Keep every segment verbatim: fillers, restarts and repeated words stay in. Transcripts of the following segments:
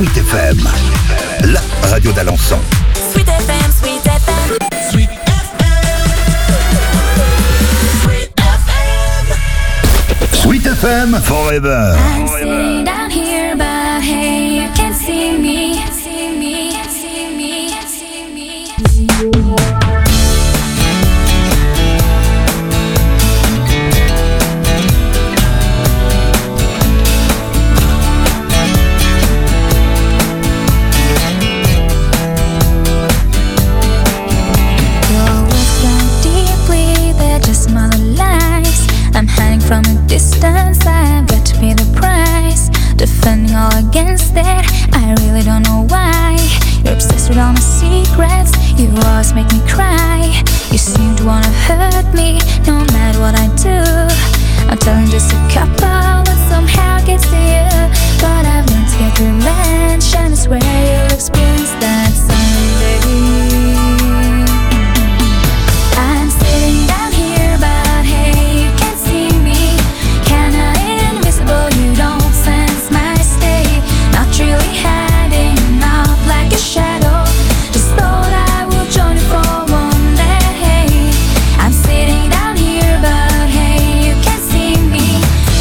Sweet F M, la radio d'Alençon. Sweet F M, Sweet F M. Sweet F M. Sweet F M forever. I'm sitting down here, but hey, you can't see me. See me, see me, see me, see me. From a distance, I've got to pay the price. Defending all against it, I really don't know why. You're obsessed with all my secrets, you always make me cry. You seem to wanna hurt me, no matter what I do. I'm telling just a couple, but somehow it gets to you. But I've learned to get revenge, and I swear you'll experience that someday. I'm sitting down here, but hey, you can't see me. Kinda invisible, you don't sense my state. Not really hiding out like a shadow. Just thought I would join you for one day. I'm sitting down here, but hey, you can't see me.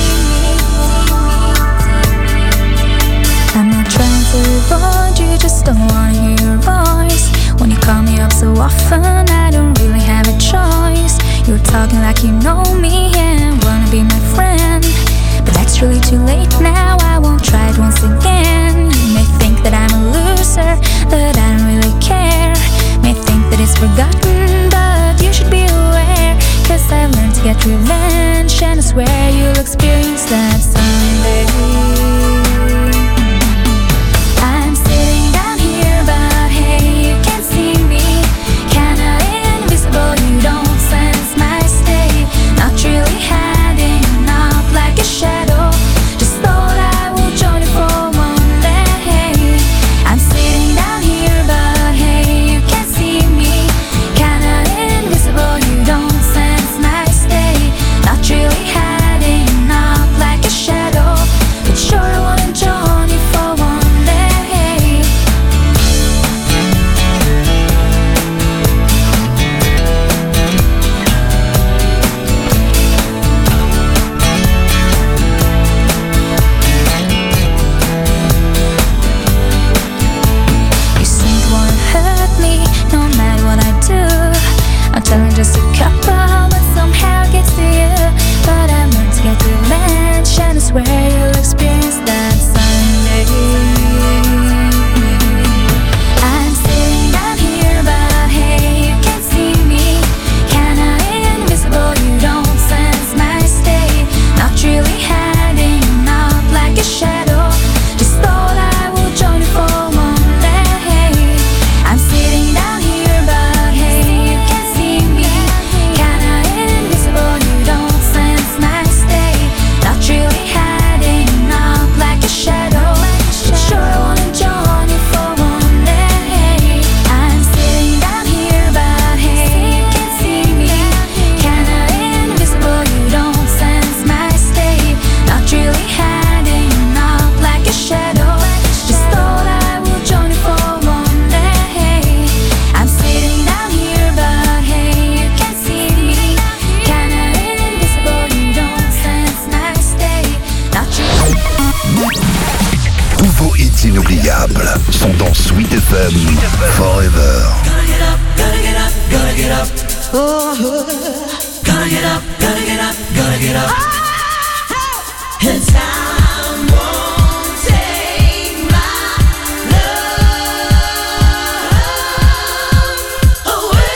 I'm not trying to avoid you, just don't wanna hear your voice. When you call me up so often, I don't really have a choice. You're talking like you know me and wanna be my friend, but that's really too late now, I won't try it once again. You may think that I'm a loser, but I don't really care. May think that it's forgotten, but you should be aware. Cause I've learned to get revenge, and I swear you'll experience that someday. I'm sitting down here, but hey, you can't see me. Kinda invisible, you don't sense my state. Not really hiding out like a shadow. Just thought I would join you for one day. I'm sitting down here, but hey, you can't see me. Kinda invisible, you don't sense my state. Not really hiding out like a shadow, but sure I wanna join you for one day. You seem to wanna hurt me, no matter what I do. I'm telling just a couple, but somehow it gets to you. But I've learned to get revenge, and I swear you'll experience that someday. I'm sitting down here, but hey, you can't see me. Kinda invisible, you don't sense my state. Not really hiding out like a shadow. Just thought I would join you for one day. I'm sitting down here, but hey, you can't see me. Kinda invisible, you don't sense my state. Not really hiding out like a shadow. Sure I wanna join you for one day. I'm sitting down here, but hey, you can't see me. Kinda invisible, you don't sense my state. Not really hiding out like a shadow. Just thought I would join you for one day. I'm sitting down here, but hey, you can't see me. Kinda invisible, you don't sense my state. Not really. Tous vos hits inoubliables sont dans Sweet F M forever. Gotta get up, gotta get up, gotta get up. Oh, gotta get up, gotta get up, gotta get up. And time won't take my love away.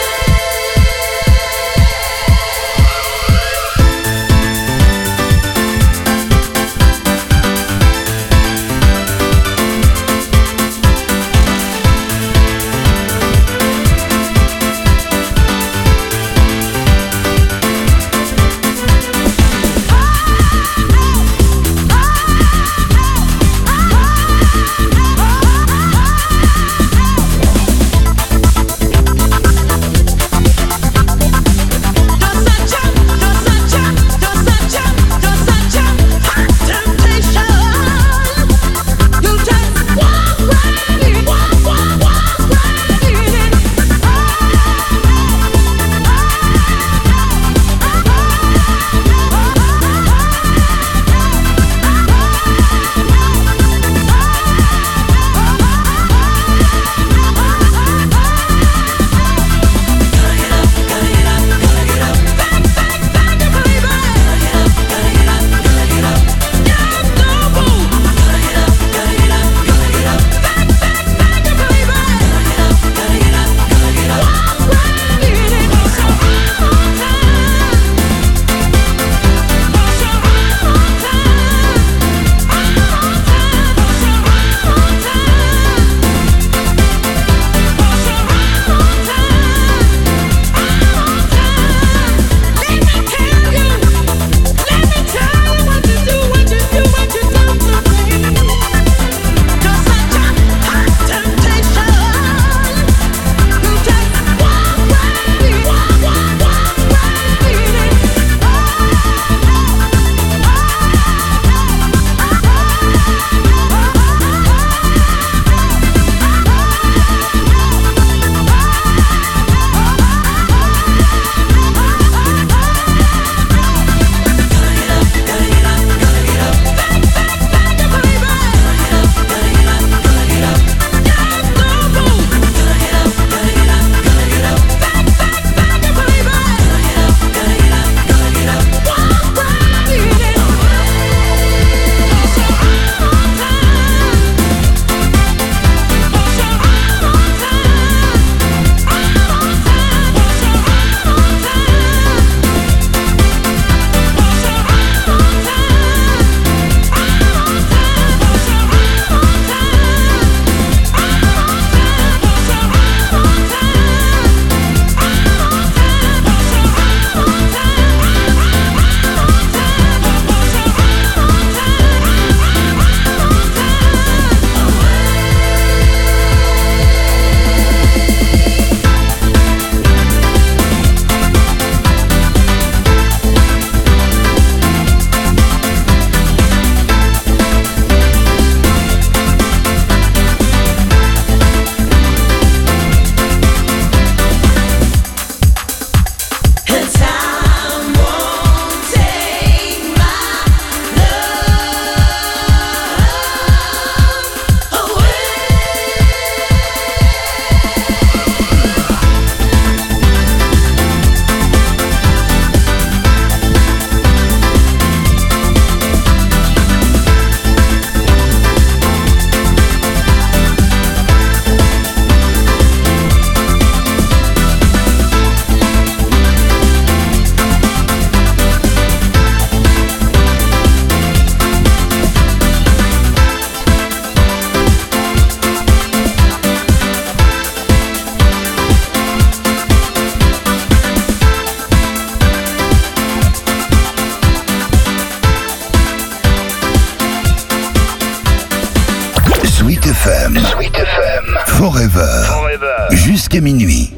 M. Sweet F M. Forever. Forever. Jusqu'à minuit.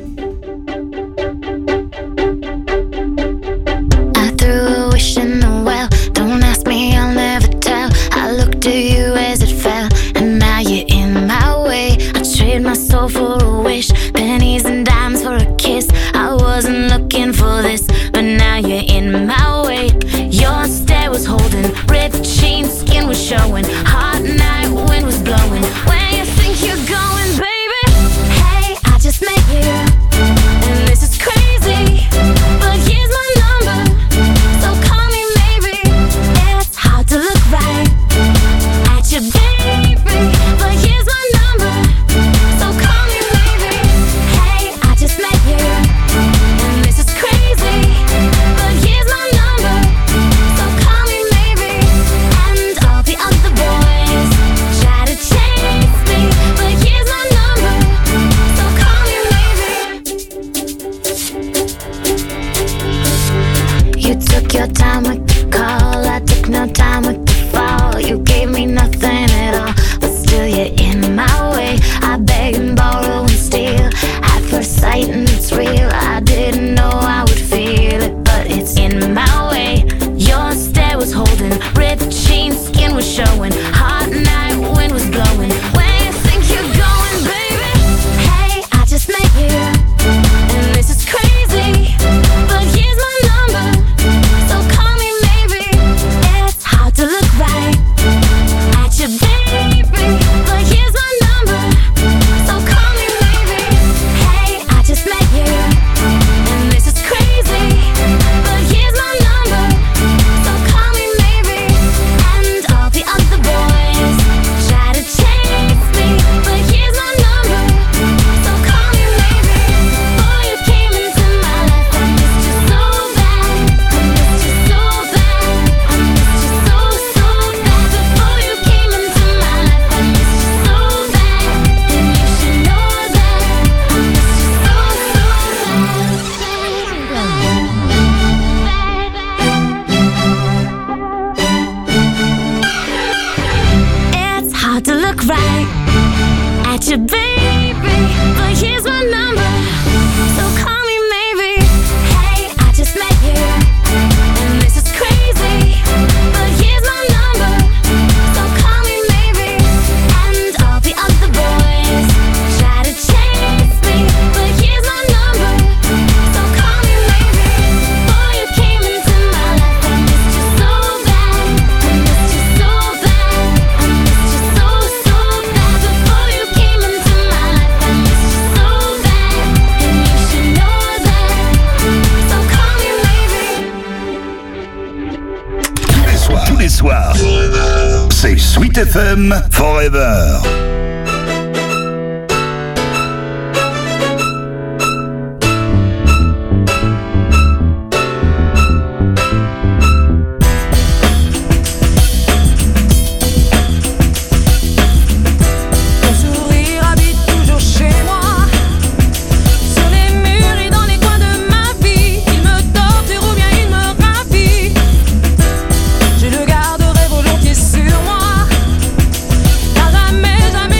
I threw a wish in the well. Don't ask me, I'll never tell. I looked at you as it fell, and now you're in my way. I trade my soul for a wish, pennies and dimes for a kiss. I wasn't looking for this, but now you're in my way. Your stare was holding, ripped jeans, skin was showing. Hot night, wind was blowing. Where you think you're going, baby? Hey, I just met you, and this is crazy, but here's my number, so call me maybe. It's hard to look right at you, baby, but here's my number, so call me maybe. Hey, I just met you, and this is crazy, but here's my number, so call me maybe. And all the other boys try to chase me, but here's my number, so call me maybe. You took your time with the call, I took no time with the fall. You gave me nothing at all, but still you're in my way. I beg and borrow and steal at first sight, and it's real. I didn't know I would feel it, but it's in my way. Your stare was holding, ripped jeans, skin was showing. Hot night, wind was blowing. Where you think you're going, baby? Hey, I just met you, and this is crazy, but here's my number, so call me maybe. It's hard to look right at you, baby, but here's my number, so call me maybe. Hey, I just met you, and this is crazy, but here's my number, so call me maybe. And all the other boys try to chase me, but here's my number, so call me maybe. Before you came into my life, I missed you so bad, I missed you so bad, I missed you so, so bad. Before you came into my life, I missed you so bad, and you should know that I missed you so, so bad. It's hard to look right at you, baby, but here's my number, so call me maybe. Hey, I just met you, and this is crazy, but here's my number, so call me maybe. And all the other boys try to chase me, but here's my number, so call me maybe. Before you came into my life, I missed you so bad, I missed you so bad, I missed you so, so bad. Before you came into my life, I missed you so bad, and you should know that, so call me maybe. Tous les soirs, tous les soirs, c'est Sweet F M Forever. Ton sourire habite toujours chez moi, sur les murs et dans les coins de ma vie. Il me torture ou bien il me ravit. Je le garderai volontiers sur moi, car jamais, jamais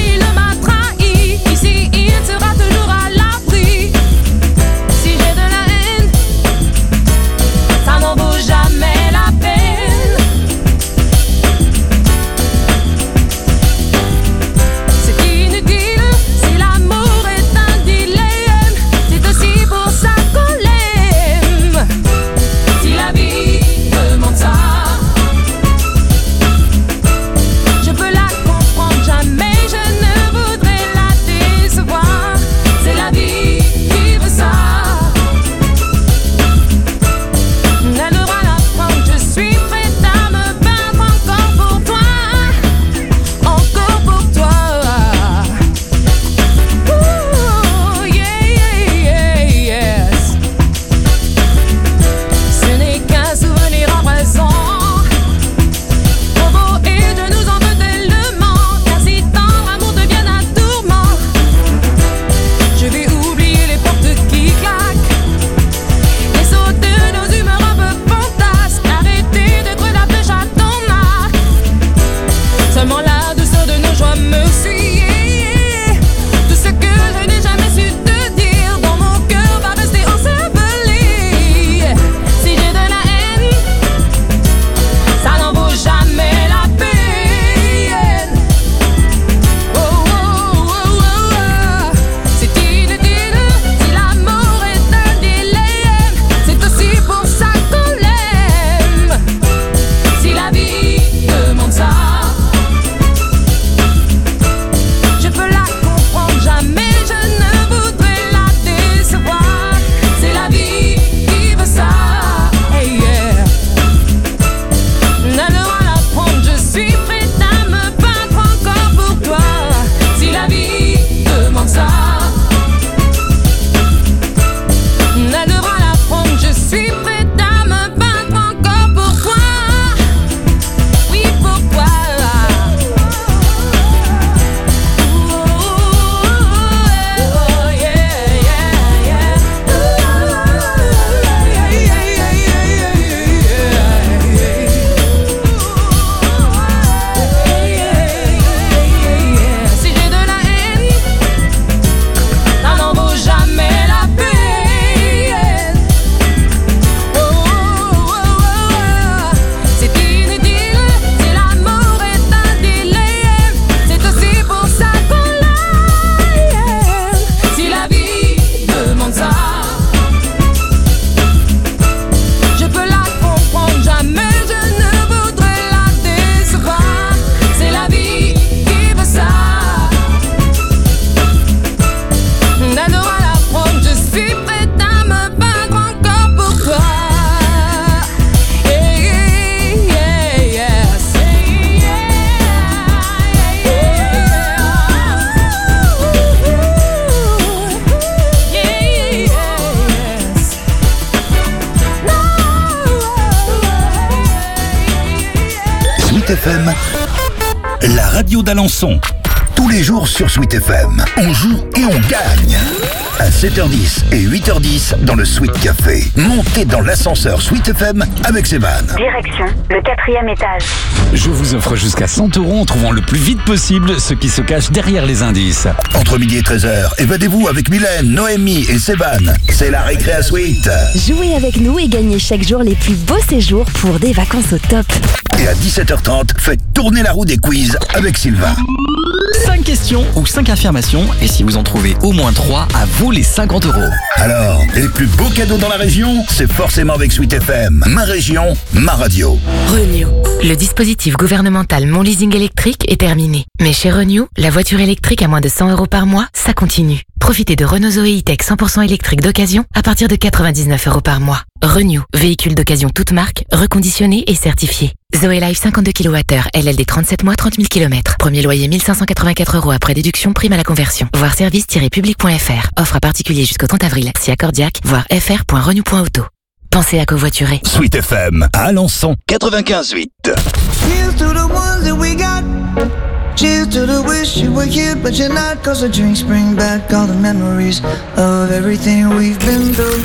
la radio d'Alençon. Tous les jours sur Sweet F M, on joue et on gagne. À sept heures dix et huit heures dix dans le Sweet Café. Montez dans l'ascenseur Sweet F M avec Sévan. Direction le quatrième étage. Je vous offre jusqu'à cent euros en trouvant le plus vite possible ce qui se cache derrière les indices. Entre midi et treize heures, évadez-vous avec Mylène, Noémie et Sévan. C'est la récré à Sweet. Jouez avec nous et gagnez chaque jour les plus beaux séjours pour des vacances au top. Et à dix-sept heures trente, faites tourner la roue des quiz avec Sylvain. cinq questions ou cinq affirmations, et si vous en trouvez au moins trois, à vous les cinquante euros. Alors, les plus beaux cadeaux dans la région, c'est forcément avec Sweet F M. Ma région, ma radio. Renew. Le dispositif gouvernemental Mon Leasing électrique est terminé. Mais chez Renew, la voiture électrique à moins de cent euros par mois, ça continue. Profitez de Renault Zoé E-Tech cent pour cent électrique d'occasion à partir de quatre-vingt-dix-neuf euros par mois. Renew, véhicule d'occasion toute marque, reconditionné et certifié. Zoé Life cinquante-deux kilowattheures, L L D trente-sept mois, trente mille kilomètres. Premier loyer mille cinq cent quatre-vingt-quatre euros après déduction, prime à la conversion. Voir service tiret public point f r. Offre à particulier jusqu'au trente avril. Si accordiaque, voir f r point renew point auto. Pensez à covoiturer. Sweet F M, à Alençon, quatre-vingt-quinze huit. Cheers to the ones that we got. Cheers to the wish you were here, but you're not. Cause the drinks bring back all the memories of everything we've been through.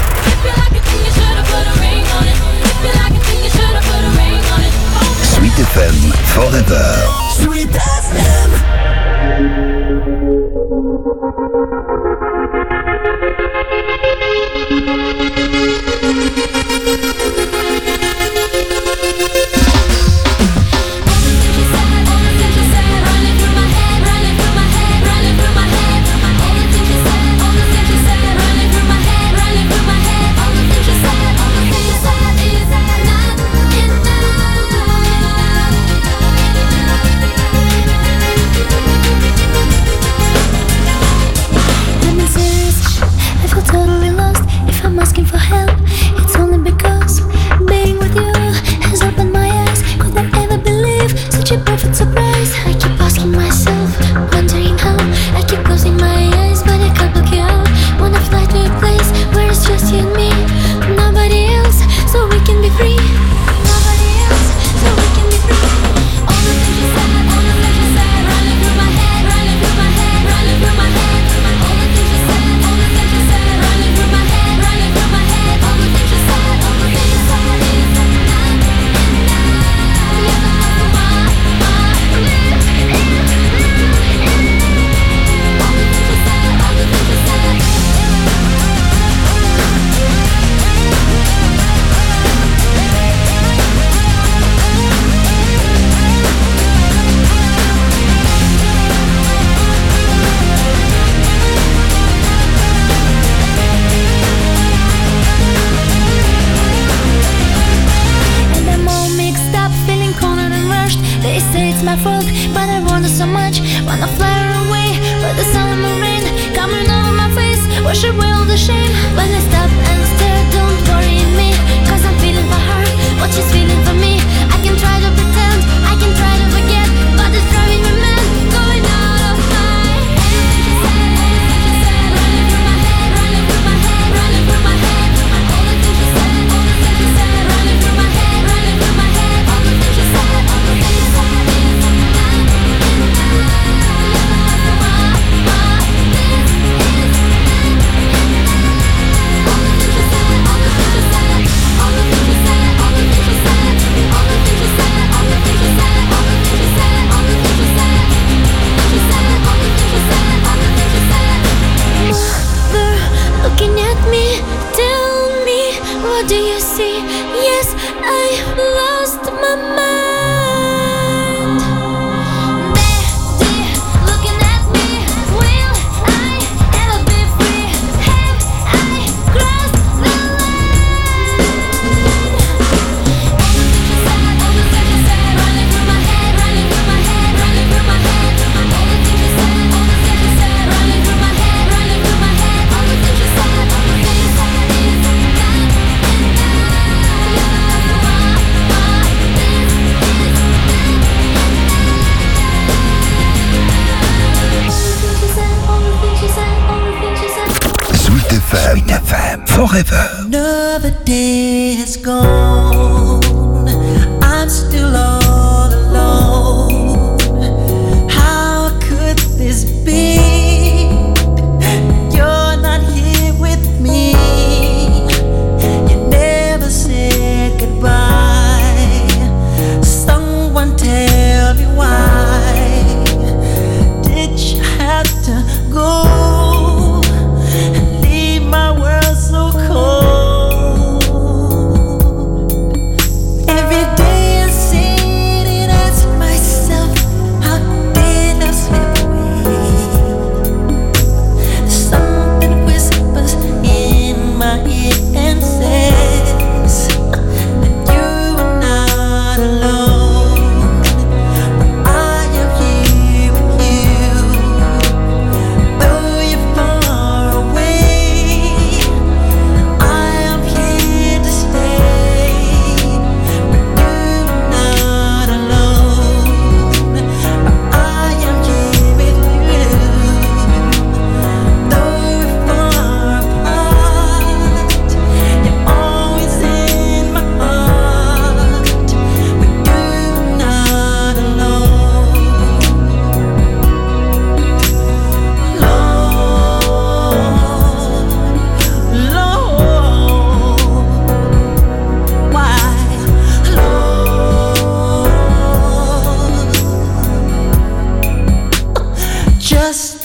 Sweet F M, forever. Sweet F M. Totally lost. If I'm asking for help, it's only because being with you has opened my eyes. Could I ever believe such a perfect surprise? I keep asking myself, wondering how. I keep closing my eyes, but I can't look you out. Wanna fly to a place where it's just you and me, nobody else, so we can be free. Nobody else, so we can be free. All the things you said, all the things you said, running through my head, running through my head, running through my head. All the things you said, all the things you said. Running through my head, running through my head. All the things you said, all the things you said. You're the number one, all the things you said, all the things you said. They say it's my fault, but I want it so much. Wanna fly away, but the sun and the rain coming over my face, wash away all the shame. When I stop and stare, don't worry me, cause I'm feeling for her, what she's feeling for me. I can try to pretend, I can try to forget, but it's driving me mad, going out of my head. Running through my head, running through my head, running through my head. All the things you said, all the things you said, running through my head, running through my head. All the things you said, all the things you said. Looking at me, tell me, what do you see? Yes, I lost my mind. Daddy, looking at me, will I ever be free? Have I crossed the line? All the things you said, all the things you said, running through my head, running through my head, running through my head. All the things you said, all the things you said, running through my head, running through my head. All the things you said, all the things you said. Sweet F M, Sweet F M, forever. Another day has gone. I'm still all alone.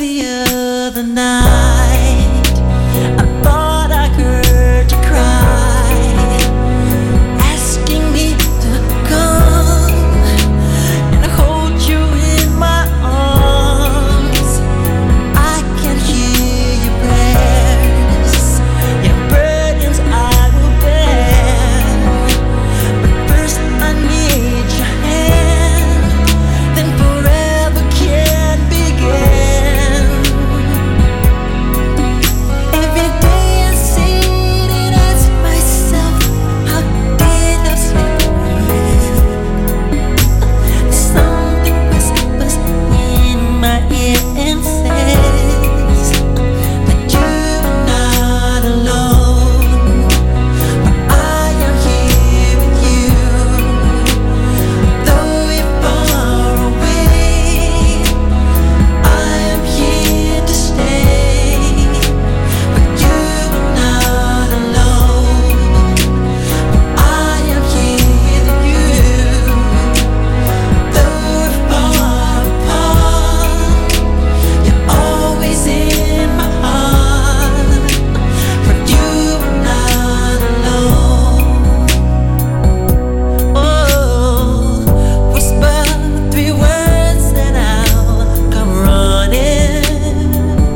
the other night, I thought I heard you cry, asking me to come and hold you in my arms. I can hear your prayers, your burdens I will bear. But first I need your hand, then forever can begin. Every day I sit and ask myself, how did I sleep? Something whispers in my ear and says that you're not alone. But I am here with you, though you're far away. I am here to stay, but you're not alone. I am here with you, though we're far apart. You're always in my heart, but you're not alone. Oh, whisper three words and I'll come running.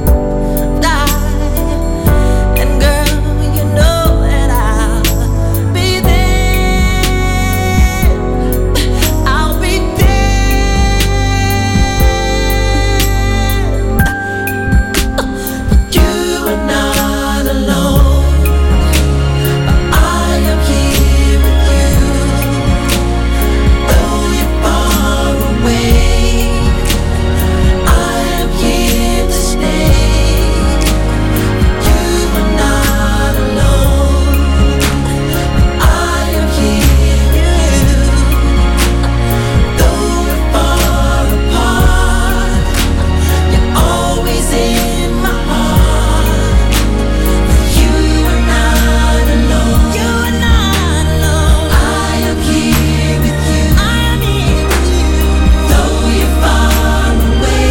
Die, and girl, you know that I'll be there. I'll be there. You are not alone. I am here with you, though you're far away. I am here to stay. You are not alone. I am here with you, though we're far apart. You're always in my heart. You are not alone. You are not alone. I am here with you. I am here with you, though you're far away.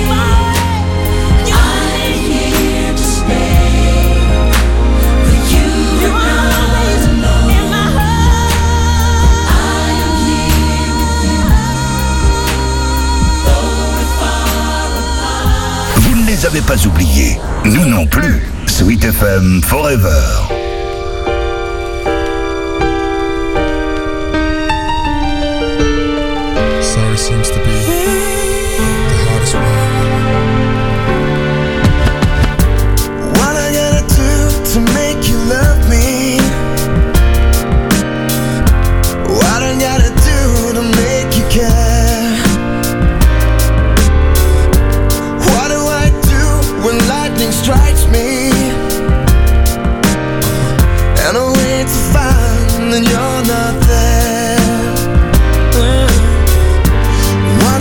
I am here to stay. For you are not alone. In my heart, I am here with you, though we're far apart. Vous ne les avez pas oubliés, nous non plus. Sweet F M Forever. Sorry seems to be the hardest one. What I gotta do to make you love me? What I gotta do to make you care? What do I do when lightning strikes me? And I wait to find that you're not there. What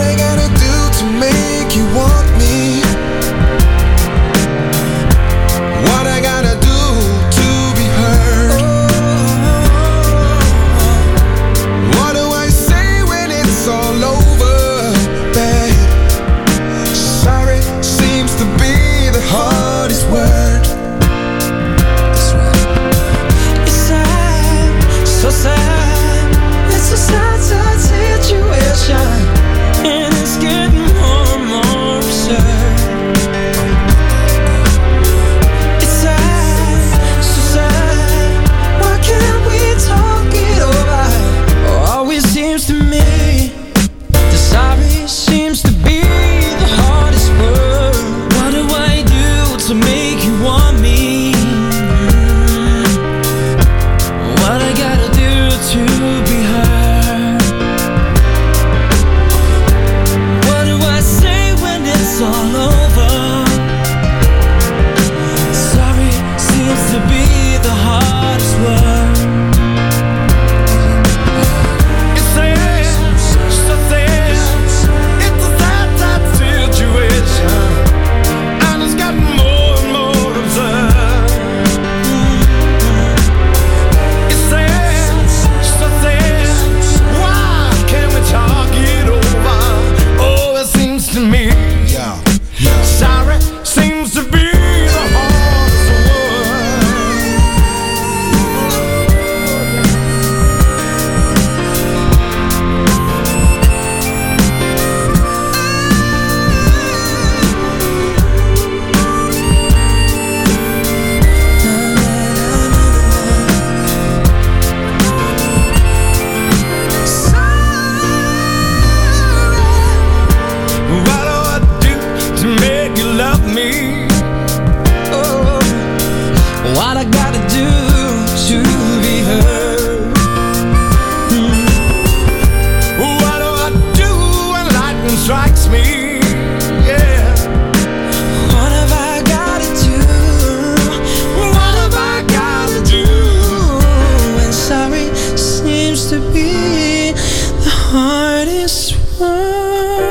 me. Yeah. What have I gotta do? What have I gotta do? When sorry seems to be the hardest one.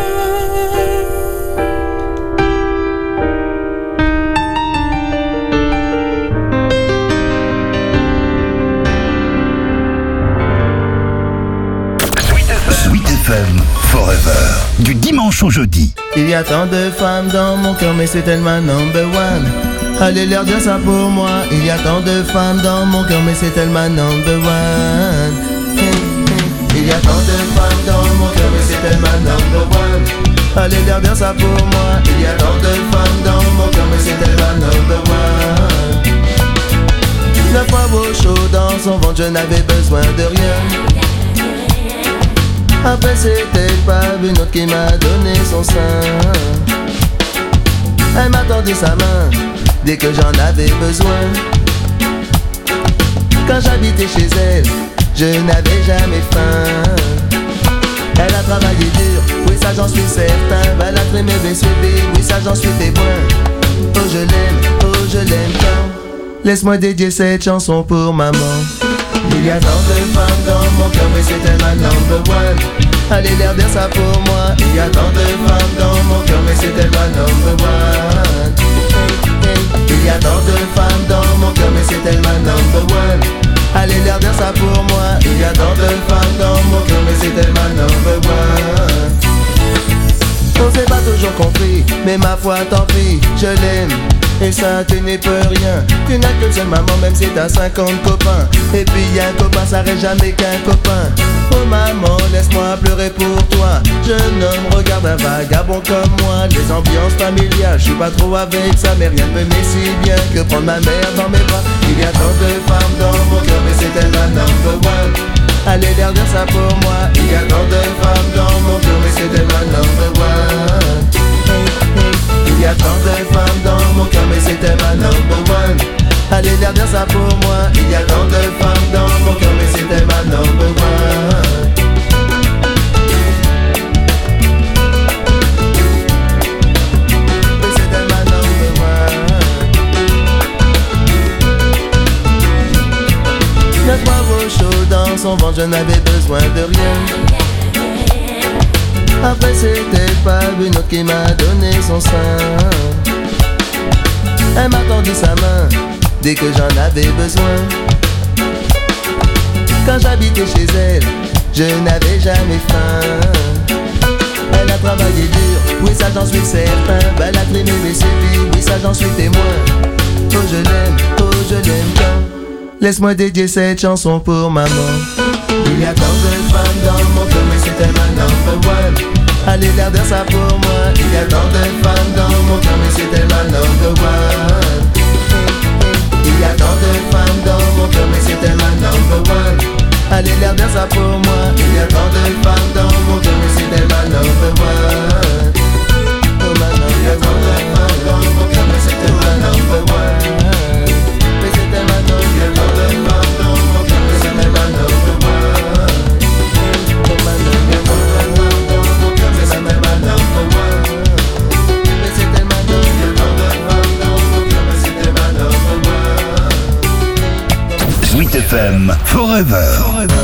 Forever, du dimanche au jeudi. Il y a tant de femmes dans mon cœur, mais c'est elle ma number one. Allez leur dire ça pour moi. Il y a tant de femmes dans mon cœur, mais c'est elle ma number one. Il y a tant de femmes dans mon cœur, mais c'est elle ma number one. Allez leur dire ça pour moi. Il y a tant de femmes dans mon cœur, mais c'est elle ma number one. La fois beau chaud dans son ventre, je n'avais besoin de rien. Après c'était pas une autre qui m'a donné son sein. Elle m'a tendu sa main dès que j'en avais besoin. Quand j'habitais chez elle, je n'avais jamais faim. Elle a travaillé dur, oui ça j'en suis certain. Elle a trimé mes suivis, oui ça j'en suis témoin. Oh je l'aime, oh je l'aime tant. Laisse-moi dédier cette chanson pour maman. Il y a tant de femmes dans mon cœur, mais c'est elle ma number one. Allez leur dire ça pour moi. Il y a tant de femmes dans mon cœur, mais c'est elle ma number one. Il y a tant de femmes dans mon cœur, mais c'est elle ma number one. Allez leur dire ça pour moi. Il y a tant de femmes dans mon cœur, mais c'est elle ma number one. On s'est pas toujours compris, mais ma foi tant pis, je l'aime. Et ça tu n'y peux rien. Tu n'as qu'une seule maman même si t'as cinquante copains. Et puis un copain ça reste jamais qu'un copain. Oh maman laisse-moi pleurer pour toi. Jeune homme regarde un vagabond comme moi. Les ambiances familiales je suis pas trop avec ça. Mais rien ne me met si bien que prendre ma mère dans mes bras. Il y a tant de femmes dans mon cœur, mais c'est elle ma number one. Allez leur dire ça pour moi. Il y a tant de femmes dans mon cœur, mais c'est elle ma number one. Il y a tant de femmes dans mon cœur, mais c'était ma number one. Allez leur dire ça pour moi. Il y a tant de femmes dans mon cœur, mais c'était ma number one. Mais c'était ma number one. Notre bravo chaud dans son ventre, je n'avais besoin de rien. Après c'était pas une autre qui m'a donné son sein. Elle m'a tendu sa main dès que j'en avais besoin. Quand j'habitais chez elle, je n'avais jamais faim. Elle a travaillé dur, oui ça j'en suis certain. Elle a trimé mes suivis, oui ça j'en suis témoin. Oh je l'aime, oh je l'aime tant. Laisse-moi dédier cette chanson pour maman. Il y a tant de femmes dans mon cœur, mais c'est elle ma number one. Allez leur dire ça pour moi. Il y a tant de femmes dans mon cœur, mais c'est elle ma number one. Il y a tant de femmes dans mon cœur, mais c'est elle ma number one. Allez leur dire ça pour moi. Il y a tant de femmes dans mon cœur, mais c'est elle ma number one. Oh ma number one. Il y a tant de femmes dans mon cœur, mais c'est elle ma number one. Mais c'est elle ma number one. Il y a tant de femmes dans mon cœur, mais c'est elle ma number one. Oh ma number one. Sweet F M Forever. Forever.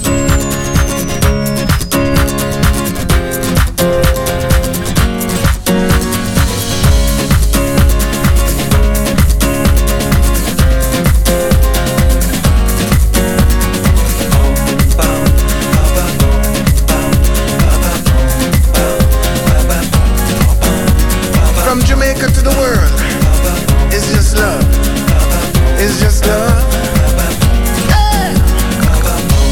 From Jamaica to the world, it's just love. It's just love.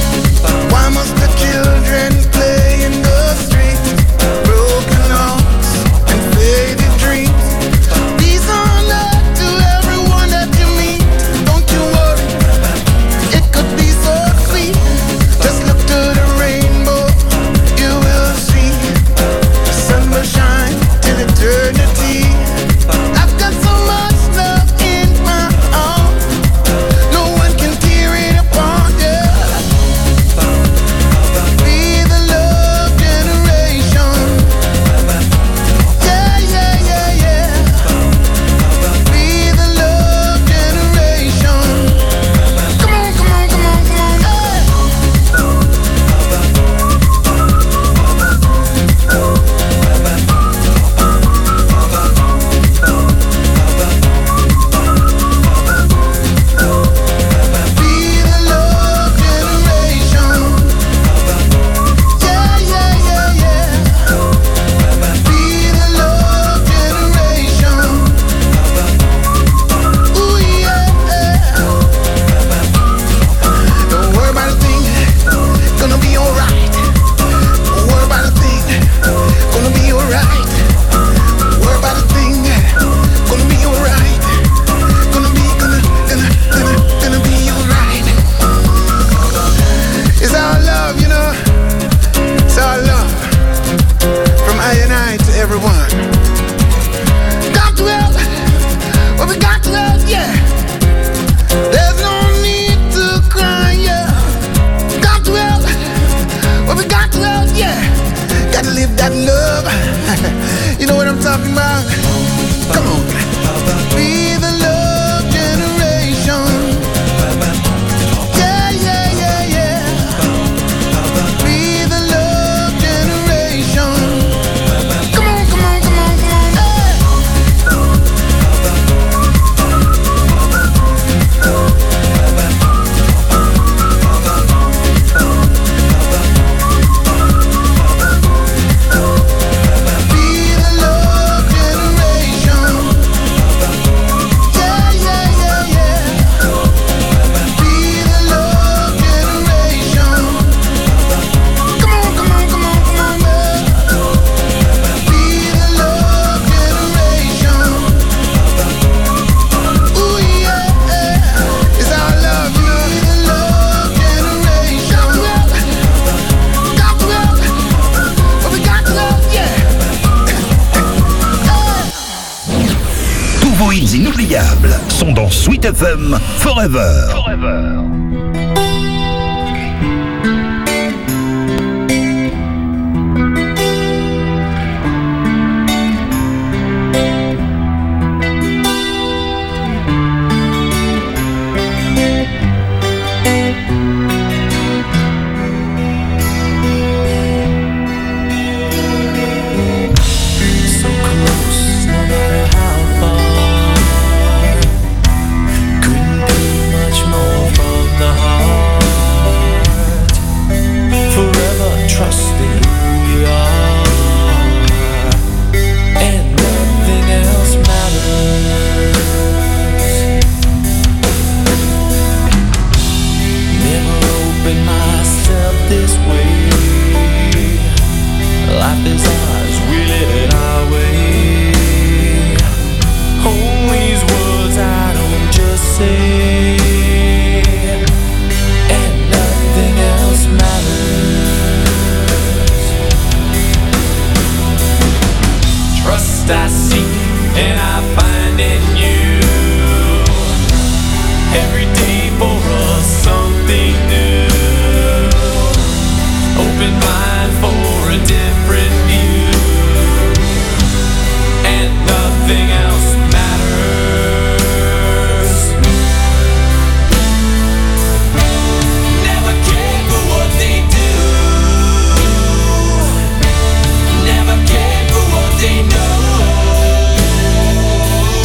everyone. Got to help, well, we got to help, yeah. There's no need to cry, yeah. Got to help, well, we got to help, yeah. Got to live that love. You know what I'm talking about? Come on. Be the love generation. Yeah, yeah, yeah, yeah. Be the love generation. Come on, come on, come on, come on. Inoubliables sont dans Sweet F M Forever. Forever. They know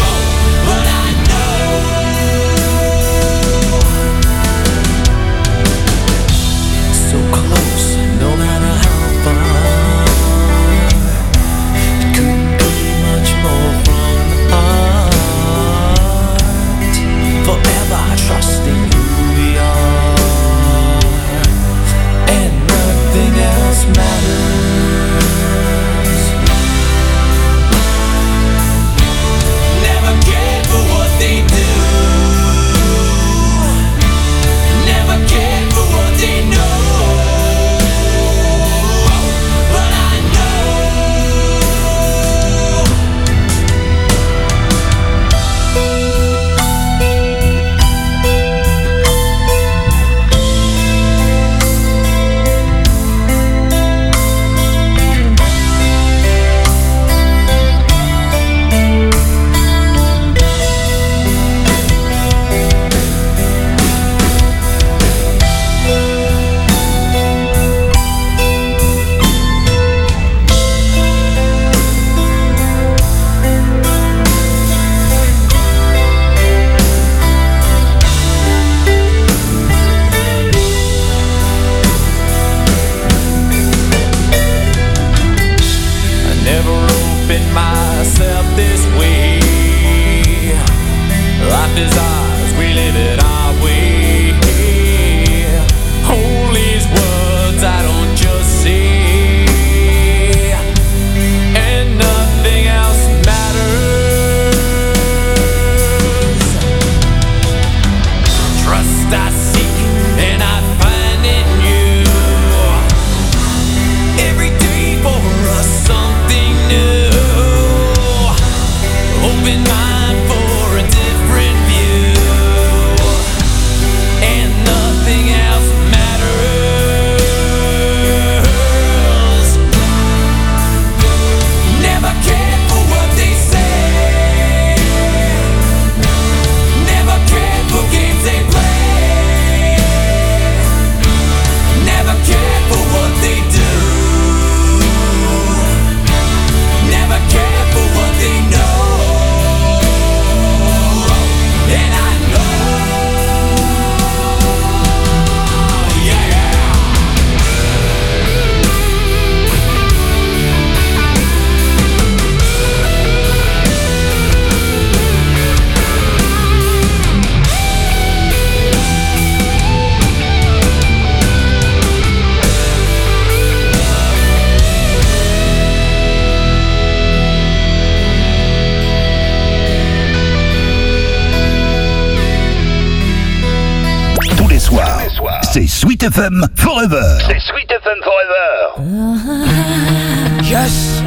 C'est Sweet F M Forever. C'est Sweet F M Forever. Yes.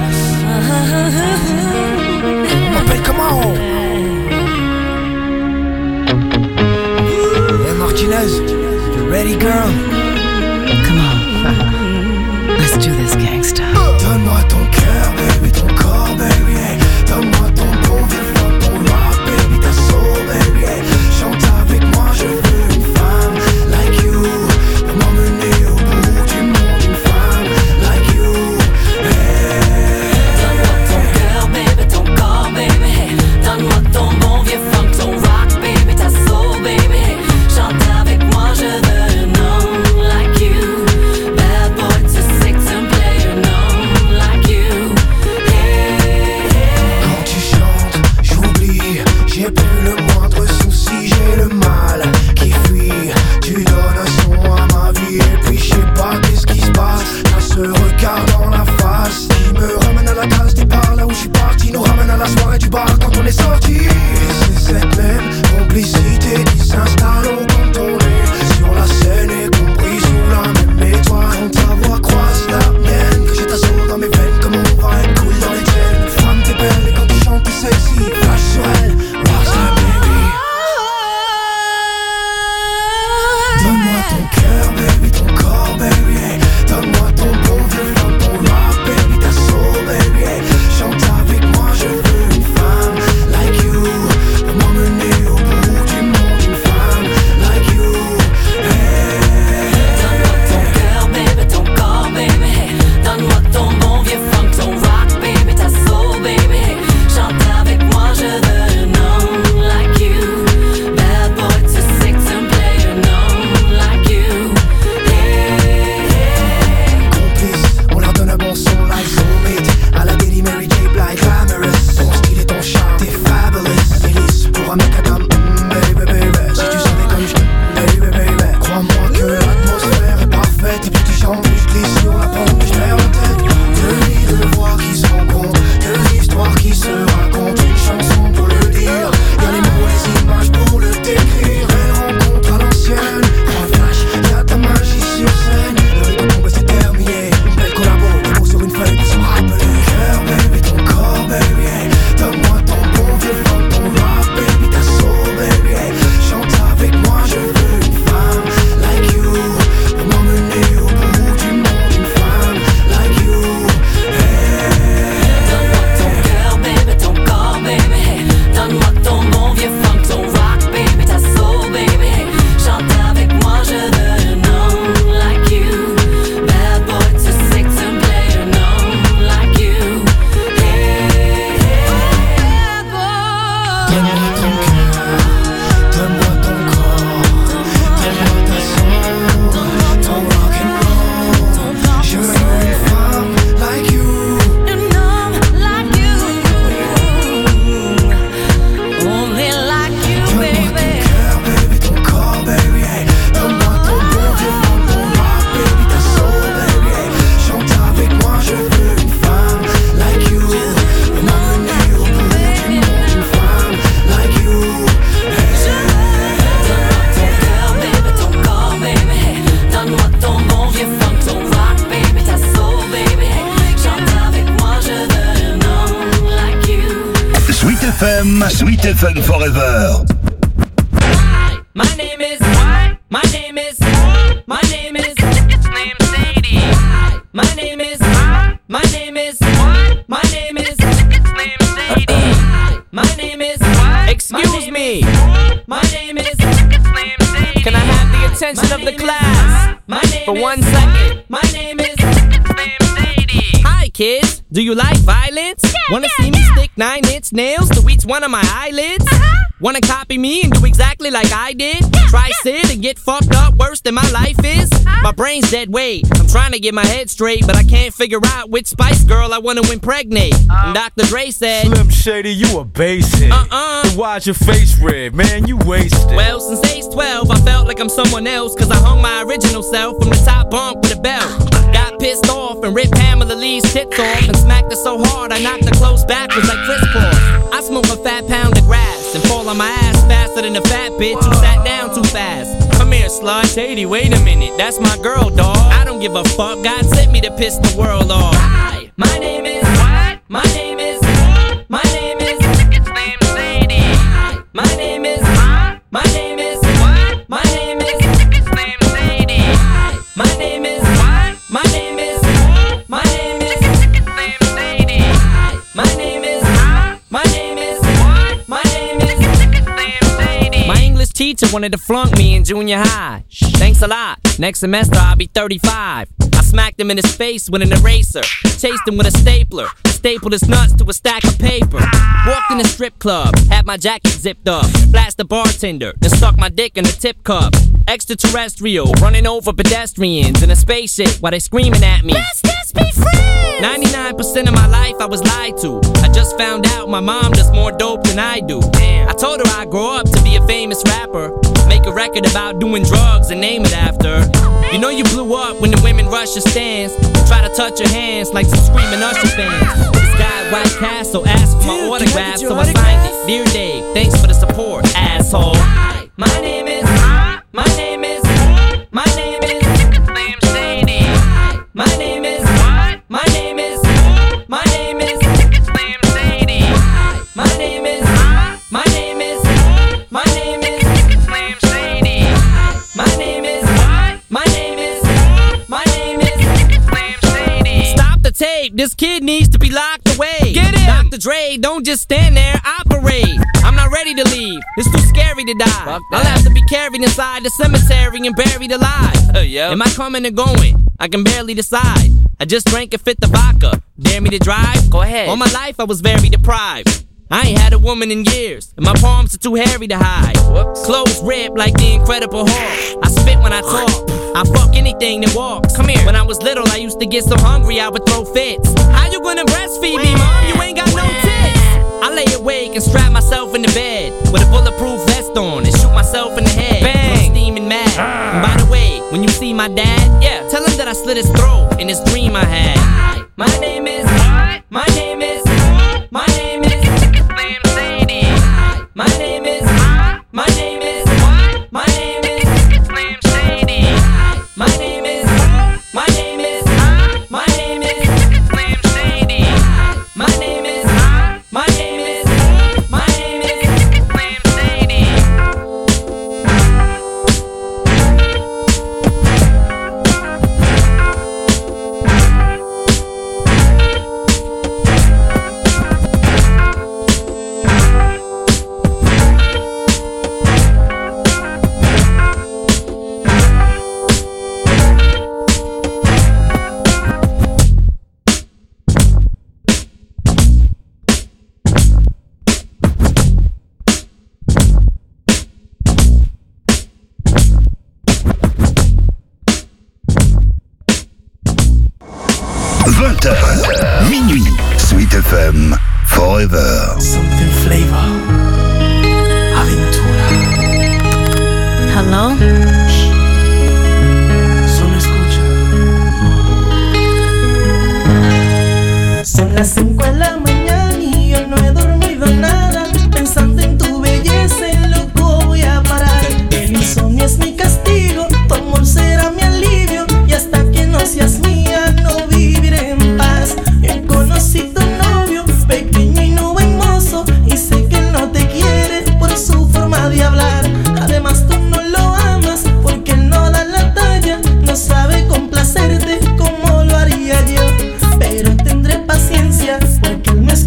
M'appelle comment? Hey Martinez, you ready girl? Come on. Let's do this gangsta. Donne-moi ton cœur, baby, ton corps, baby. Hey. Donne-moi ton bon vivant, ton rock, baby, ta soul, baby. Hey. Chante avec moi, je veux une femme like you. Pour m'emmener au bout du monde, une femme like you. Hey. Donne-moi ton cœur, baby, ton corps, baby. Hey. Donne-moi ton bon vieux funk, ton rock, baby, ta soul, baby. Chante avec moi, je veux un homme like you. Bad boy to six and play an homme like you. Hey, hey. Quand tu chantes, j'oublie, j'ai plus le moindre souci, j'ai le mal qui fuit. Tu donnes un son à ma vie et puis je sais pas qu'est-ce qui se passe. T'as ce regard dans la face qui me ramène à la case départ, là où je suis parti, nous ramène à la soirée du bar quand on est sorti. Et c'est cette même complicité qui s'installe au quand on est sur la scène et compris sous la même étoile. Quand ta voix croise la mienne, que j'ai ta soul dans mes veines, comme on va être cool dans les chaînes. Femme t'es belle et quand tu chantes t'es sexy, flash sur elle, rockstar baby. Donne-moi ton cœur baby, ton corps baby, hey. Donne-moi ton bon vieux funk, ton rock baby, ta soul baby, hey. Chante avec moi, je veux une femme like you. Pour m'emmener au bout du monde, une femme like you. Hey. Donne-moi ton cœur, baby, ton corps, baby. Hey. Donne-moi ton bon vieux funk, ton rock, baby, ta soul, baby. Hey. Chante avec moi, je veux un homme like you. Bad boy to six and play an homme like you. Hey, hey. Complice, on leur donne un bon son like Soulmate. À la Daily Mary J. Blige, glamorous. Ton style et ton charme, t'es fabulous. Délice pour un mec à comme mm, baby, baby. Si tu savais comme je t'aime, baby, baby. Crois-moi que l'atmosphère est parfaite. Et puis tu chantes, puis je glisse sur la pente et je perds la tête. Deux vies, deux voix qui se rencontrent. Deux histoires qui se racontent. Une chanson pour le dire. Y'a les mots, les images pour le décrire. Elle rencontre à l'ancienne. Un flash, y'a ta magie sur scène. Le rythme tombe et c'est terminé. Une belle collabo, des mots sur une feuille pour se rappeler. Cœur, baby, ton corps, baby, hey. Donne-moi ton bon vieux funk, ton rock, baby, ta soul, baby, hey. Chante avec moi, je veux une femme like you. Pour m'emmener au bout du monde, une femme like you. Hey. Donne-moi ton cœur, baby, ton corps, baby. Hey. Donne-moi ton bon vieux funk, ton rock, baby, ta soul, baby. Hey. Chante avec moi, je veux un homme like you. Bad boy to six and play an homme like you. Hey, hey. Bad boy. Donne-moi ton cœur, donne-moi ton corps, donne-moi ta soul, ton rock and roll. Je veux une femme like you. An homme like you. Only like you, Donne-moi ton baby. cœur, baby, ton corps, baby, hey. Donne-moi ton bon vieux funk, ton rock, baby, ta soul, baby, hey. Chante avec moi, je veux une femme like you. Pour m'emmener au bout du monde, une femme like you. Donne-moi ton cœur, baby, ton corps, baby. Hey. Donne-moi ton bon vieux funk, ton rock, baby, ta soul, baby. Hey. Chante avec moi, je veux un homme like you. Sweet F M, Sweet F M Forever. My name is My name is My name is It's named Sadie. My name is My name is My name is It's named Sadie. My name is Excuse me. My name is It's named Sadie. Can I have the attention of the class for one second? My name is It's named Sadie. Hi kids, do you like violence? Wanna see me stick nine inch nails to each one of my eyelids? Wanna copy me and do exactly like I did? Try sit and get fucked up worse than my life is? My brain's dead weight. I'm trying to get my head straight, but I can't figure out which Spice Girl I wanna impregnate. And Doctor Dre said, Slim Shady, you a basehead. Uh-uh. Then why's your face red, man? You wasted. Well, since age twelve, I felt like I'm someone else, cause I hung my original self from the top bunk with a belt. Got pissed off and ripped Pamela Lee's tits off and smacked her so hard I knocked her clothes backwards like crisscross. I smoke a fat pound of grass and fall on my ass faster than a fat bitch who sat down too fast. Come here. here, slut. Shady, wait a minute, that's my girl, dawg. I don't give a fuck, God sent me to piss the world off. Hi, my name is what? My name is My name is It's name Sadie. Hi, my name is huh? My name is what? My name is It's name Sadie. Hi, my name is what? My name is My name is It's name Sadie. Hi, my name is huh? My name is what? My name is It's name Sadie. My English teacher wanted to flunk me in junior high. Thanks a lot. Next semester I'll be thirty-five. I smacked him in his face with an eraser. Chased him with a stapler. Stapled his nuts to a stack of paper. Walked in a strip club. Had my jacket zipped up. Flashed the bartender. Then stuck my dick in the tip cup. Extraterrestrial. Running over pedestrians in a spaceship while they screaming at me. Let's just be friends! ninety-nine percent of my life I was lied to. I just found out my mom does more dope than I do. Damn. I told her I'd grow up to be a famous rapper. Make a record about doing drugs and name it after. You know you blew up when the women rush your stands. Try to touch your hands like some screaming Usher fans. This guy at White Castle asked for my autograph, so I signed it. Dear Dave, thanks for the support, asshole. Hi, my name is My name is My name is It's name Sadie. Hi, my name is My name is My name is It's name Sadie. Hi, my name is My name is My name is It's name Sadie. Hi, my name is My name is My name is It's name Sadie. Stop the tape, this kid needs to be locked away. Get him! Doctor Dre, don't just stand there, operate. I'm not ready to leave, it's too scary to die. I'll have to be carried inside the cemetery and buried alive. Uh, yep. Am I coming or going? I can barely decide. I just drank a fifth of vodka. Dare me to drive? Go ahead. All my life I was very deprived. I ain't had a woman in years, and my palms are too hairy to hide. Whoops. Clothes ripped like the Incredible Hulk. I spit when I talk, I fuck anything that walks. Come here. When I was little, I used to get so hungry I would throw fits. How you gonna breastfeed me, mom? You ain't got no tits. I lay awake and strap myself in the bed with a bulletproof vest on and shoot myself in the head. Bang! I'm steaming mad. And by the way, when you see my dad, yeah, tell him that I slit his throat in this dream I had. Hi, my name is My name is My name is It's name Sadie. Hi, my name is My name is My name is It's name Sadie. Hi, my name is My name is My name is It's name Sadie. Hi, my name is My name is My name is It's name Sadie. vingt heures, minuit, Sweet F M, Forever. Something flavor. Aventura. Hello? Solo escucha. Son las cinco de la mañana y yo no he dormido nada. Pensando en tu belleza, en loco voy a parar. El insomnio es mi castigo, tu amor será mi alivio. Y hasta que no seas mía, no viviré en paz. Yo conocí tu novio, pequeño y no buen mozo, y sé que él no te quiere por su forma de hablar. Además tú no lo amas porque él no da la talla. No sabe complacerte como lo haría yo. Pero tendré paciencia porque él me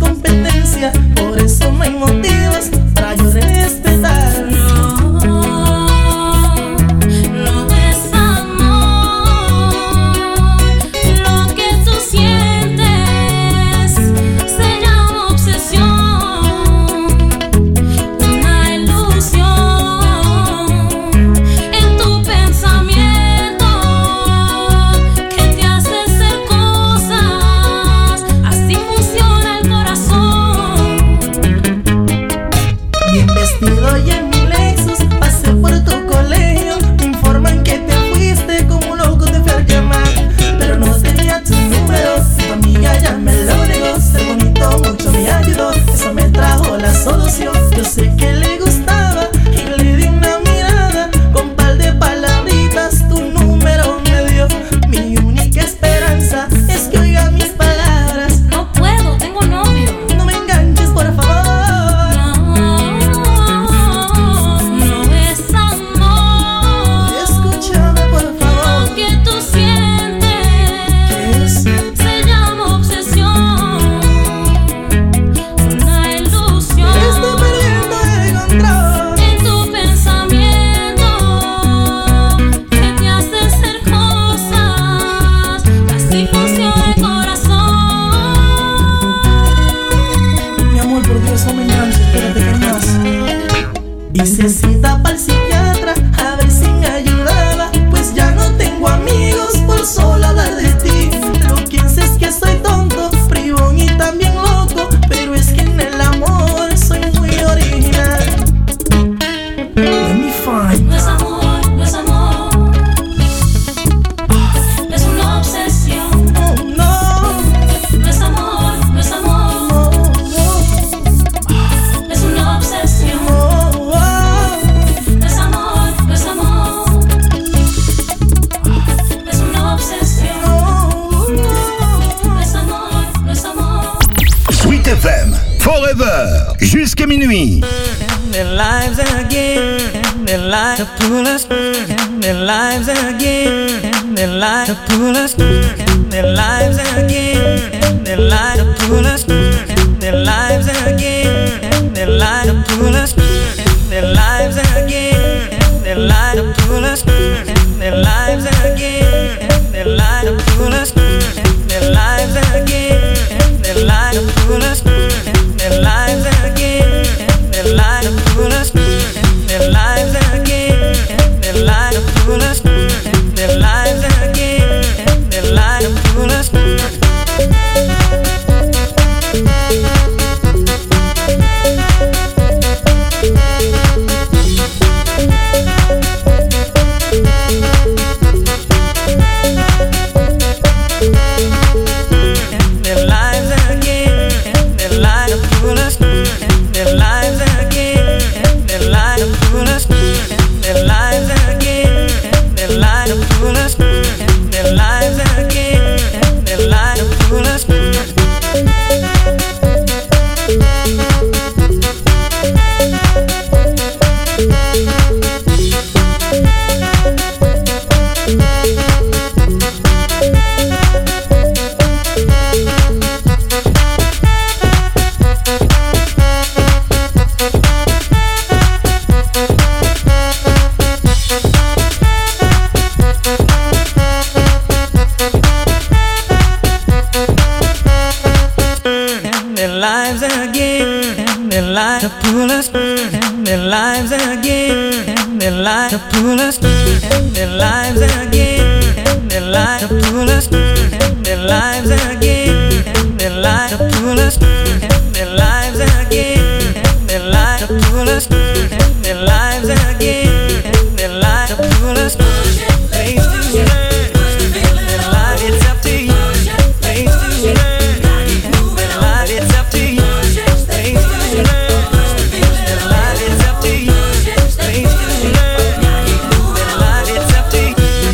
Sweet F M. Forever. Jusqu'à minuit. Their lives again, their lives to pull us, their lives again, their lives to pull us, their lives again, their lives to pull us, their lives again, their lives to pull us, their lives again, their lives to pull us, their lives again, their lives to pull us, their lives again, their lives to pull us, their lives again. Their light to pull us, their lives again, their light to pull us, their lives again, their light to pull us. Their lives again, their light to pull us, their lives again, their light to pull us, their lives again, their light to pull us, their lives again, their light to pull us. Their lives again, their light to pull us, their lives again, their light to pull us, their lives again, their light to pull us, their lives again, their light to pull us, their lives again, their light to pull us, their lives again, their light to pull us. Place to learn, their life, it's up to you. Place to learn. It's up to you. Place to learn. Their life, it's up to you. Place to learn. Their life, it's up to you.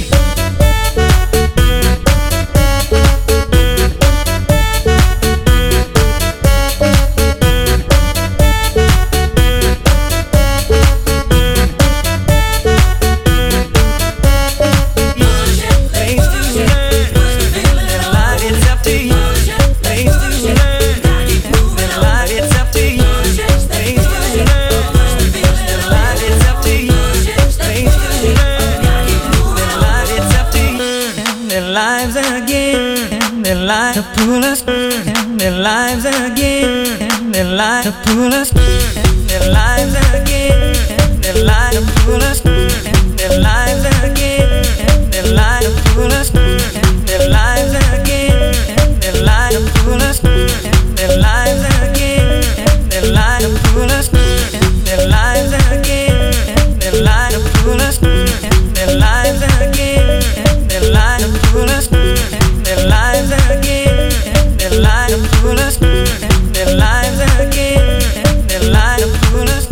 light to pull us, their lives again, their light to pull us, their lives again, their light to pull us, their lives again, their light to pull us, their lives again, their light to pull us, their lives again, their light to pull us, their lives again, their light to pull us, their lives again, their light to pull us, their lives again, their light to pull us, their lives again, their light to pull us.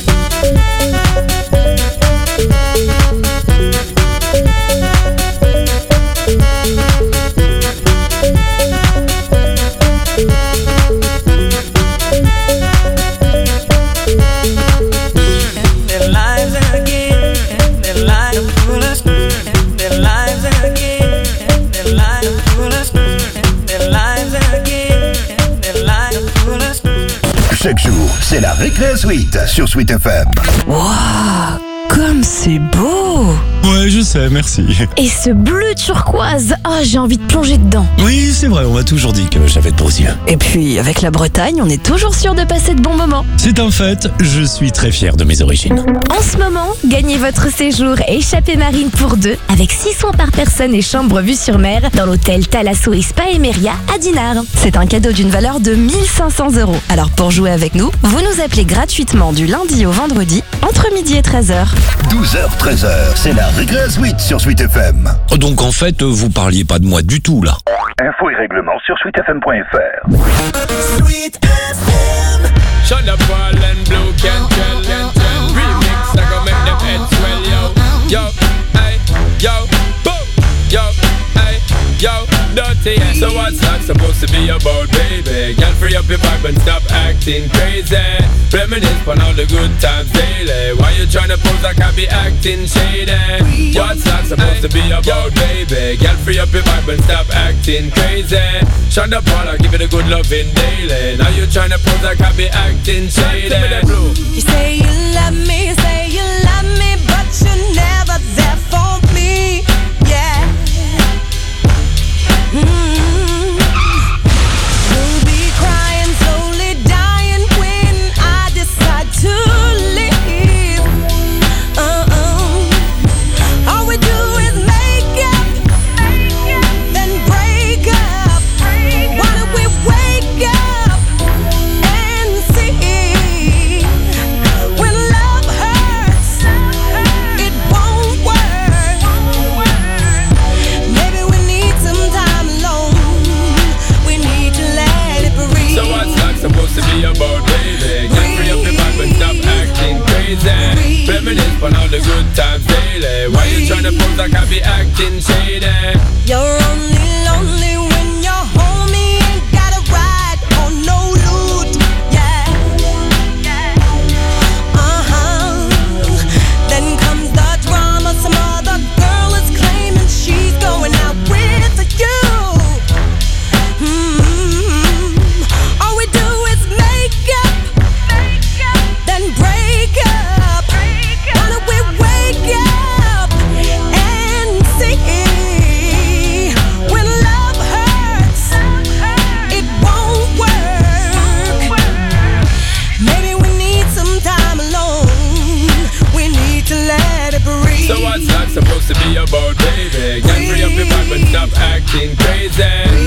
Their lives again, their light to pull us, their lives again, their light to pull us, their lives again, their light to pull us. Chaque jour, c'est la Récré Suite sur Sweet F M. Waouh, comme c'est beau! Ouais, je sais, merci. Et ce bleu turquoise, oh, j'ai envie de plonger dedans. Oui, c'est vrai, on m'a toujours dit que j'avais de beaux yeux. Et puis, avec la Bretagne, on est toujours sûr de passer de bons moments. C'est un fait, je suis très fier de mes origines. En ce moment, gagnez votre séjour échappée marine pour deux avec six soins par personne et chambre vue sur mer dans l'hôtel Thalasso et Spa Emeria à Dinard. C'est un cadeau d'une valeur de mille cinq cents euros. Alors pour jouer avec nous, vous nous appelez gratuitement du lundi au vendredi entre midi et treize heures. douze heures treize heures, c'est la Récré Suite sur Sweet F M. Donc en fait, vous parliez pas de moi du tout là. Infos et règlements sur sweet f m point f r. Sweet F M. Shut up, ball and blue can tell and tell. Remix, I go make them head swell, yo. Yo, hey, yo, boom, yo, hey, yo, dirty. So what's that supposed to be about, baby? Girl, free free up your vibe and stop acting crazy. Reminisce on all the good times daily. Why you tryna pose like I be acting shady? What's that supposed to be about, baby? Girl, free up your vibe and stop acting crazy. Shonda Paula, give it a good loving daily. Now you tryna pose like I be acting shady. You say you love me, you say you love me, but you're never there for me. Yeah. Mm-hmm. We'll be crying, slowly dying when I decide to leave. Uh-uh. All we do is make up, then break up. Why don't we wake up and see? When love hurts, it won't work. Maybe we need some time alone. We need to let it breathe. So what's that supposed to be about, baby? Get free up your vibe and stop acting crazy. Reminisce on all the good times daily. Why you tryna pose like I be acting shady? You're only lonely when you're home. You ain't got a ride on no loot. Yeah. Uh-huh. Then comes the drama. Some other girl is claiming she's going out with you. Hmm. All we do is make up, then break up. Why don't we wake up and see? When love hurts, it won't work. Maybe we need some time alone. We need to let it breathe. So what's that supposed to be about, baby? Get free up your vibe and stop acting crazy.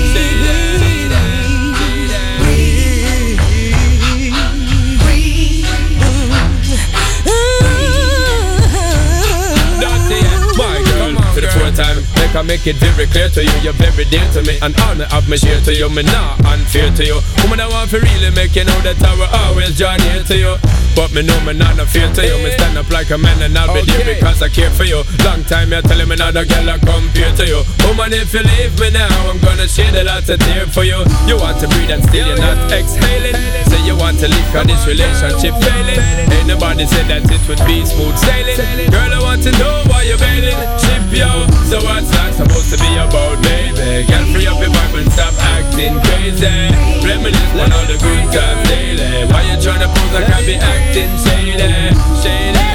My girl, for the fourth time, make I make it very clear to you, you're very dear to me, and all me have me share to you, me not unfair to you. Woman, I want to really make you know that I will always join here to you. But me know me not no fear to you. Me stand up like a man and I'll be there because I care for you. Long time you're telling me not a girl I compare to you. Woman, if you leave me now, I'm gonna shed a lot of tears for you. You want to breathe and still you're not exhaling. Say you want to leave cause this relationship failing. Ain't nobody said that it would be smooth sailing. Girl, I want to know why you're bailing. Ship yo, so what's that supposed to be about, baby? Girl, free up your vibe and stop acting crazy. Reminisce on all the good times daily. Why you tryna pose like I be acting shady, shady?